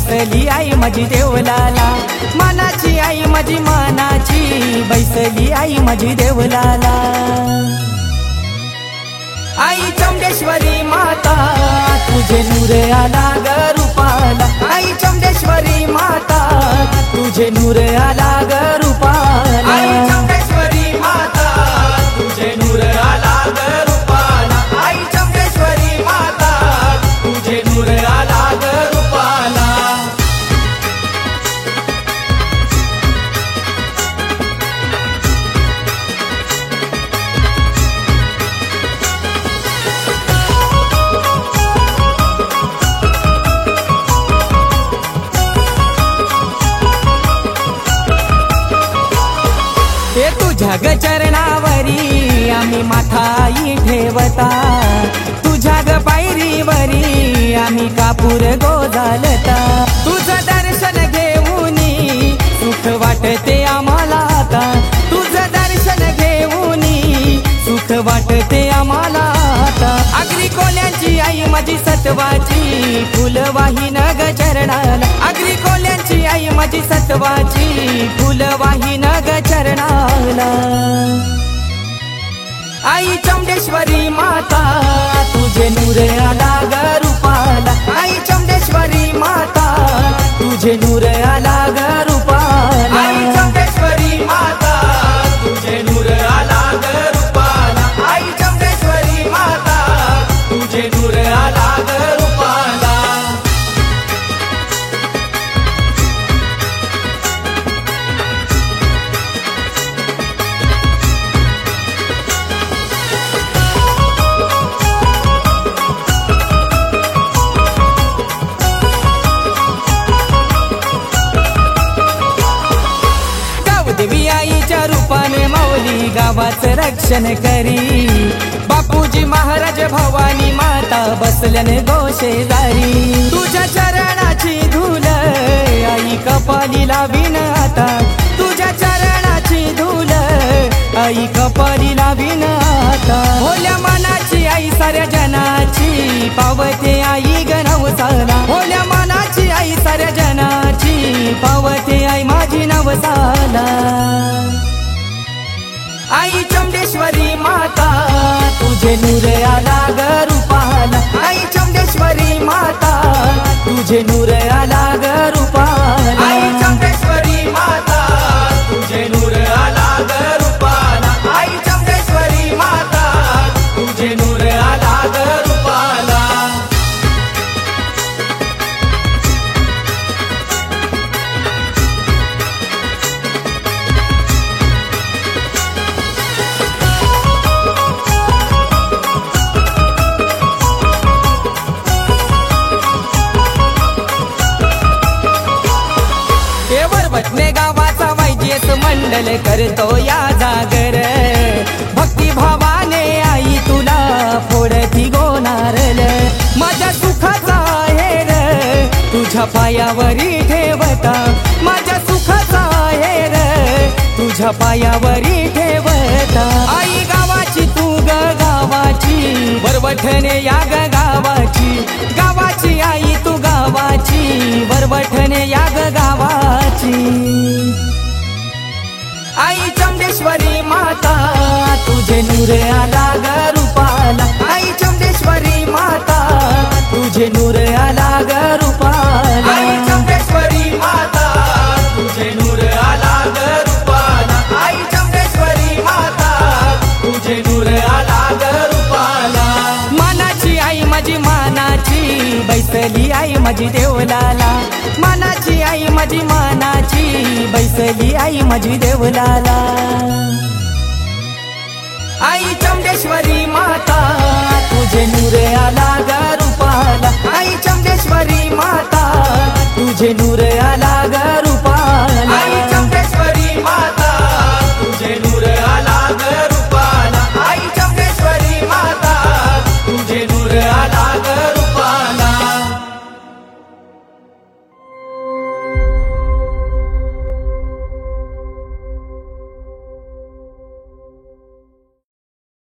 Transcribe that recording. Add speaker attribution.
Speaker 1: बैसली आई माझी देवलाला, मानाची आई माझी मानाची, बैसली आई माझी देवलाला। आई चौंडेश्वरी माता तुझे नूर आला ग रूपाला, आई चौंडेश्वरी माता तुझे नूर आला ग रूपाला, आई चौंडेश्वरी माता तुझे नूर आला ग रूपाला, आई चौंडेश्वरी माता तुझे नूर आला ग रूपाला। तुझ्या ग चरणावरी आम्ही माथाई ठेवता, तुझ्या ग पायरीवरी आम्ही कापूर गोदालता, तुझं दर्शन घेऊनी सुख वाटते आम्हाला आता, तुझं दर्शन घेऊनी सुख वाटते आम्हाला आता। आगरी कोल्यांची आई माझी सत्वाची, फुलवाही न ग चरणाला, आगरी कोल्यांची आई माझी सत्वाची, फुलवाही न ग चरणाला। आई चौंडेश्वरी माता तुझे नूर आला ग रूपाला, आई चौंडेश्वरी माता तुझे नूर आला ग रूपाला, आई चौंडेश्वरी माता तुझे नूर आला ग रूपाला, आई चौंडेश्वरी माता तुझे नूर आला ग रूपाला। देवी आईच्या रूपाने माऊली गावाचं रक्षण करी, बापूजी महाराज भवानी माता बसल्याने गोशेजारी, तुझ्या चरणाची धूल आई कपाली लावीन आता, तुझ्या चरणाची धूल आई कपाली लावीन आता। भोल्या मनाची आई साऱ्या जनाची, पावते आई ग नवसाला, भोल्या मनाची आई साऱ्या जनाची, पावते आई माझी नवसाला। आई चौंडेश्वरी माता तुझे नूर आला ग रूपाला, आई चौंडेश्वरी माता तुझे नूर आला ग रूपाला, आई चौंडेश्वरी माता तुझे नूर आला ग रूपाला, आई चौंडेश्वरी माता तुझे नूर आला ग रूपाला। वटणे गावाचा वैजेस मंडल करतो या जागर, भक्ती भावाने आई तुला फोडती गोनारल, माझ्या सुखाचा हेर तुझ्या पायावरी ठेवता, माझ्या सुखाचा हेर तुझ्या पायावरी ठेवता। आई गावाची तू ग गावाची, वरवठणे या ग गावाची, गावाची आई तू गावाची, वरवठणे या ग गावाची। आई चौंडेश्वरी माता तुझे नूर आला ग रूपाला, आई चौंडेश्वरी माता तुझे नूर आला ग रूपाला, आई चौंडेश्वरी माता तुझे नूर आला ग रूपाला, आई चौंडेश्वरी माता तुझे नूर आला ग रूपाला। मानाची आई माझी मानाची, बैसली आई माझी देवलाला, मानाची आई माझी मानाची, बैसली आई माझी देवलाला।